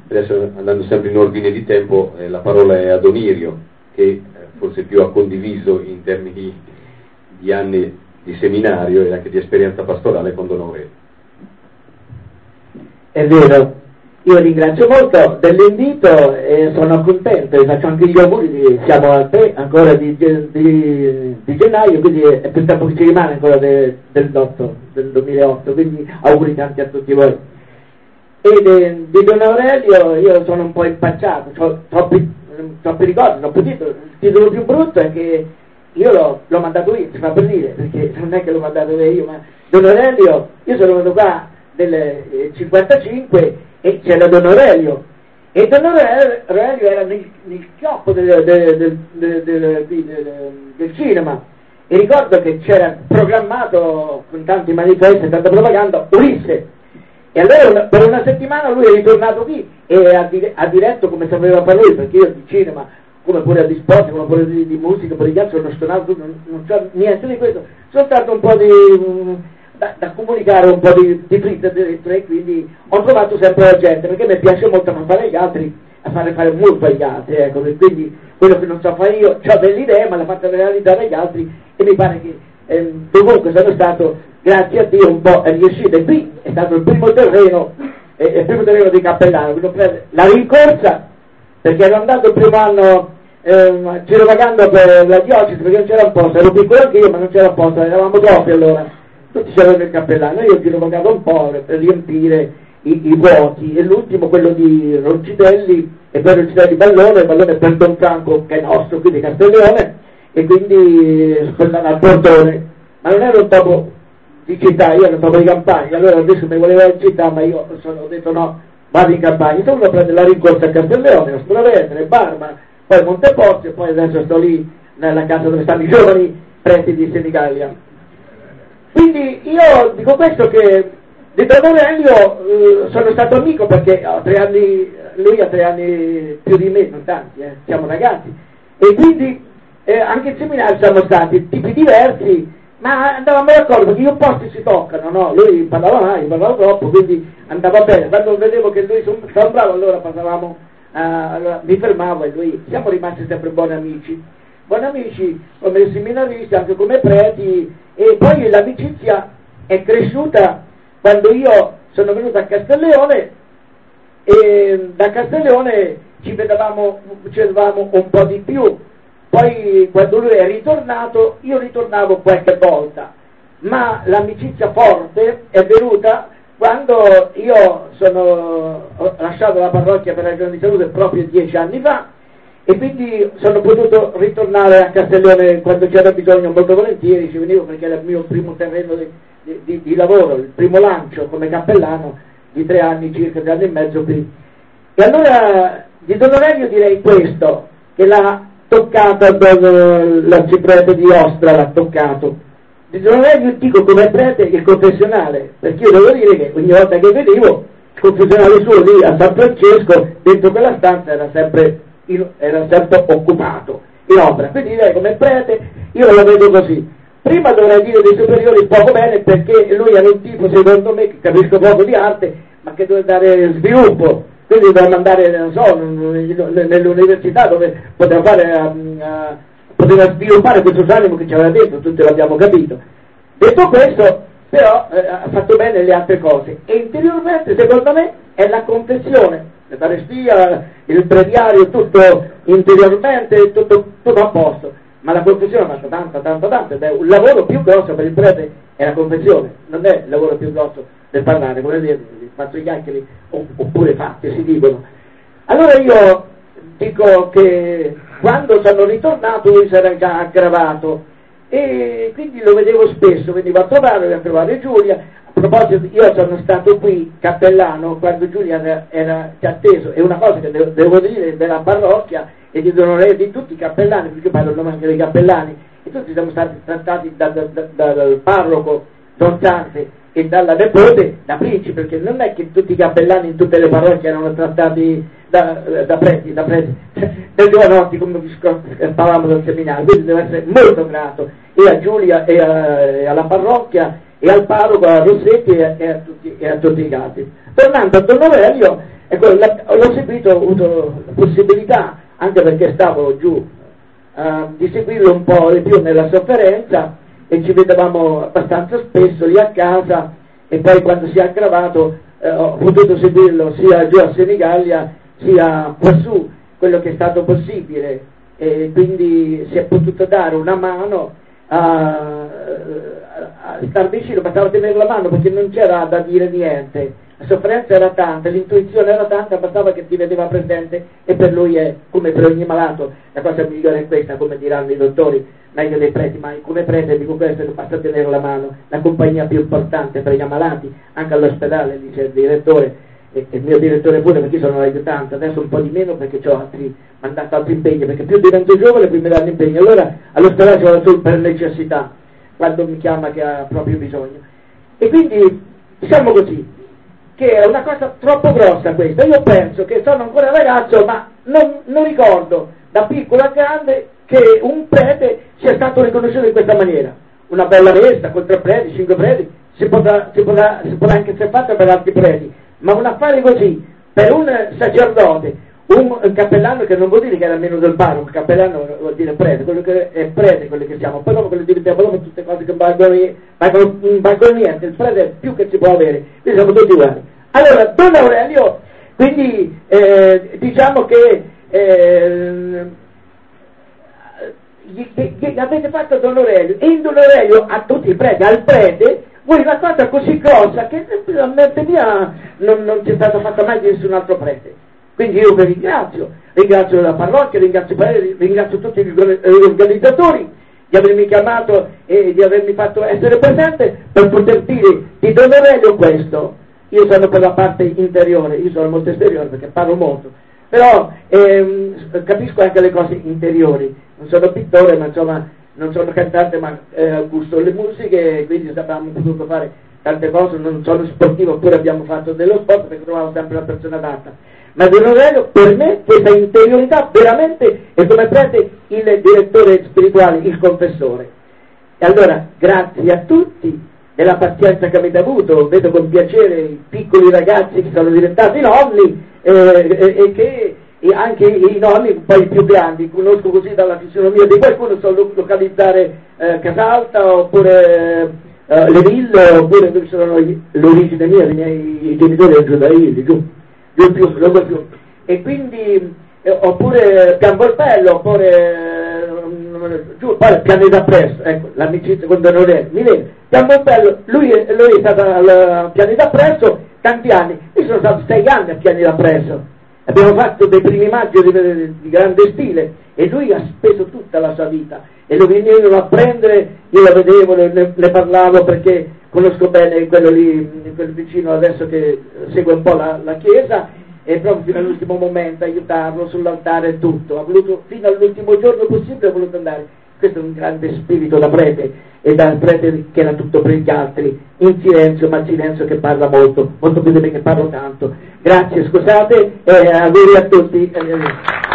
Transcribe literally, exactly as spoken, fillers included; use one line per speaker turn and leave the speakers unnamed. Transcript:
adesso andando sempre in ordine di tempo, eh, la parola è ad Onirio, che eh, forse più ha condiviso in termini di anni di seminario e anche di esperienza pastorale con Don Aurelio.
È vero, io ringrazio molto dell'invito e sono contento e faccio anche gli auguri, di, siamo al tre ancora di, di, di gennaio, quindi è più tempo che ci rimane ancora de, del, del duemilaotto, quindi auguri tanti a tutti voi. E de, di Don Aurelio io sono un po' impacciato, ho troppi, troppi ricordi, non potuto, il titolo più brutto è che io l'ho, l'ho mandato io, si fa per dire, perché non è che l'ho mandato io, ma Don Aurelio, io sono venuto qua nel cinquantacinque e c'era Don Aurelio, e Don Aurelio era nel, nel chioppo del, del, del, del, del, del, del cinema, e ricordo che c'era programmato con tanti manifesti e tanta propaganda Ulisse, e allora una, per una settimana lui è ritornato qui e ha, dire, ha diretto come sapeva fare lui, perché io di cinema, come pure di sport, come pure di, di musica, pure di calcio, non suonato, non, non c'ho niente di questo, soltanto un po' di um, da, da comunicare, un po' di, di fritto dentro, e quindi ho trovato sempre la gente, perché mi piace molto non fare gli altri, a fare fare molto agli altri, ecco, e quindi quello che non so fare io, ho delle idee, ma la faccio realizzare agli altri, e mi pare che eh, dovunque sono stato, grazie a Dio, un po' è riuscito, e qui è stato il primo terreno, eh, il primo terreno di Cappellano, quindi la rincorsa, perché ero andato il primo anno eh, girovagando per la diocesi, perché non c'era un posto, ero piccolo anche io, ma non c'era un posto, eravamo troppi allora, tutti c'erano il Cappellano, io ho girovagato un po' per riempire i, i vuoti, e l'ultimo quello di Roncitelli, e poi Roncitelli Ballone, il Ballone per Don Franco, che è nostro, qui di Castiglione, e quindi andare al portone, ma non ero un topo di città, io ero un topo di campagna, allora adesso mi voleva in città, ma io sono, ho detto no, vado in campagna, sono a prendere la rincorsa a Castiglione, a Stravetere, Barma, poi Monteporzio, e poi adesso sto lì nella casa dove stanno i giovani preti di Senigallia. Quindi io dico questo, che di Don Aurelio eh, sono stato amico, perché ho tre anni, lui ha tre anni più di me, non tanti, eh, siamo ragazzi, e quindi eh, anche in seminario siamo stati tipi diversi, ma andavamo d'accordo, perché io posti si toccano, no? Lui parlava mai, parlava troppo, quindi andava bene. Quando vedevo che lui stava bravo, allora passavamo, uh, allora mi fermavo, e lui, siamo rimasti sempre buoni amici, buoni amici come seminaristi, anche come preti, e poi l'amicizia è cresciuta quando io sono venuto a Castiglione, e da Castiglione ci vedevamo, ci vedevamo un po' di più. Poi quando lui è ritornato, io ritornavo qualche volta, ma l'amicizia forte è venuta quando io sono, ho lasciato la parrocchia per ragioni di salute proprio dieci anni fa, e quindi sono potuto ritornare a Castiglione quando c'era bisogno, molto volentieri ci venivo, perché era il mio primo terreno di, di, di, di lavoro, il primo lancio come cappellano di tre anni circa, tre anni e mezzo qui. E allora di Don Aurelio direi questo, che la toccata l'arciprete di Ostra, l'ha toccato. Di Don Aurelio dico come prete il confessionale, perché io devo dire che ogni volta che venivo il confessionale suo lì a San Francesco, dentro quella stanza era sempre, era sempre occupato in opera, quindi direi come prete io la vedo così. Prima dovrei dire dei superiori poco bene, perché lui era un tipo, secondo me, che capisco poco di arte, ma che deve dare sviluppo, quindi dovevamo andare, non so, nell'università dove poteva fare, uh, uh, poteva sviluppare questo animo che c'era dentro, tutti l'abbiamo capito. Detto questo, però, uh, ha fatto bene le altre cose, e interiormente, secondo me, è la confessione, l'Eucaristia, il breviario, tutto interiormente, tutto, tutto a posto, ma la confessione ha fatto tanto, tanto, tanto, ed è un lavoro più grosso per il prete, è la confessione, non è il lavoro più grosso del parlare, come dire, faccio i chiacchieri oppure fatti, si dicono. Allora io dico che quando sono ritornato lui si era già aggravato, e quindi lo vedevo spesso, veniva a trovare, a trovare Giulia. A proposito, io sono stato qui cappellano quando Giulia era, era già atteso, e una cosa che devo, devo dire della parrocchia e di Don Aurelio, di tutti i cappellani, perché parlo il nome anche dei cappellani, e tutti siamo stati trattati da, da, da, dal parroco Don Sante e dalla nepote da principe, perché non è che tutti i cappellani in tutte le parrocchie erano trattati da, da preti, da preti del giovanotti, come parlavamo del seminario, quindi devo essere molto grato e a Giulia e, a, e alla parrocchia e al parroco, a Rossetti e, e, a tutti, e a tutti gli altri. Tornando a Don Aurelio, ecco, la, l'ho seguito, ho avuto la possibilità, anche perché stavo giù, uh, di seguirlo un po' di più nella sofferenza, e ci vedevamo abbastanza spesso lì a casa, e poi quando si è aggravato eh, ho potuto seguirlo sia giù a Senigallia sia quassù, quello che è stato possibile, e quindi si è potuto dare una mano a, a star vicino, bastava tenere la mano perché non c'era da dire niente, la sofferenza era tanta, l'intuizione era tanta, bastava che ti vedeva presente, e per lui è come per ogni malato, la cosa migliore è questa, come diranno i dottori, meglio dei preti, ma come prete dico questo, che basta tenere la mano, la compagnia più importante per gli ammalati, anche all'ospedale, dice il direttore, e il mio direttore pure, perché io sono l'aiutante, adesso un po' di meno perché ho altri, mandato altri impegni, perché più divento giovane più mi danno impegni, allora all'ospedale ci vado solo per necessità, quando mi chiama che ha proprio bisogno. E quindi diciamo così, che è una cosa troppo grossa questa. Io penso che sono ancora ragazzo, ma non, non ricordo da piccolo a grande che un prete sia stato riconosciuto in questa maniera. Una bella resta con tre preti, cinque preti, si potrà, si potrà, si potrà anche essere fatta per altri preti, ma un affare così per un sacerdote, un cappellano, che non vuol dire che era meno del parroco, il cappellano vuol dire prete, quello che è prete, quello che siamo, poi dopo quello diventiamo dopo tutte cose che valgono, valgono, valgono niente, il prete è più che si può avere, quindi siamo tutti uguali. Allora, Don Aurelio, quindi eh, diciamo che eh, gli, gli avete fatto Don Aurelio, e in Don Aurelio a tutti i preti, al prete, voi una cosa così grossa che a mente mia non, non c'è stata fatta mai di nessun altro prete. Quindi io vi ringrazio, ringrazio la parrocchia, ringrazio i preti, ringrazio tutti gli organizzatori di avermi chiamato e di avermi fatto essere presente per poter dire di Don Aurelio questo. Io sono per la parte interiore, io sono molto esteriore perché parlo molto, però ehm, capisco anche le cose interiori, non sono pittore, ma insomma non sono cantante, ma eh, gusto le musiche, quindi abbiamo potuto fare tante cose, non sono sportivo, oppure abbiamo fatto dello sport perché trovavo sempre la persona adatta. Ma Don Aurelio, per me, questa interiorità veramente è come prete il direttore spirituale, il confessore. E allora, grazie a tutti della pazienza che avete avuto, vedo con piacere i piccoli ragazzi che sono diventati nonni eh, e, e che e anche i nonni poi più grandi, conosco così dalla fisionomia di qualcuno, so localizzare eh, Casalta oppure eh, le ville, oppure dove sono l'origine mia, i miei genitori erano giù da Ili, giù, giù più, giù più. E quindi eh, oppure Pianvolpello, oppure eh, giù, poi Pianeta Presso, ecco, l'amicizia con Don Aurelio, mi vede, Pianvolpello, lui, lui è stato al Pianeta Presso tanti anni, io sono stato sei anni a Pianeta Presso. Abbiamo fatto dei primi maggio di, di grande stile e lui ha speso tutta la sua vita e lo venivano a prendere, io lo vedevo, ne, ne parlavo perché conosco bene quello lì, quel vicino adesso che segue un po' la, la chiesa, e proprio fino all'ultimo momento aiutarlo sull'altare e tutto, ha voluto fino all'ultimo giorno possibile, ha voluto andare. Questo è un grande spirito da prete, e da prete che era tutto per gli altri, in silenzio, ma silenzio che parla molto, molto più di me che parlo tanto. Grazie, scusate, e auguri a tutti.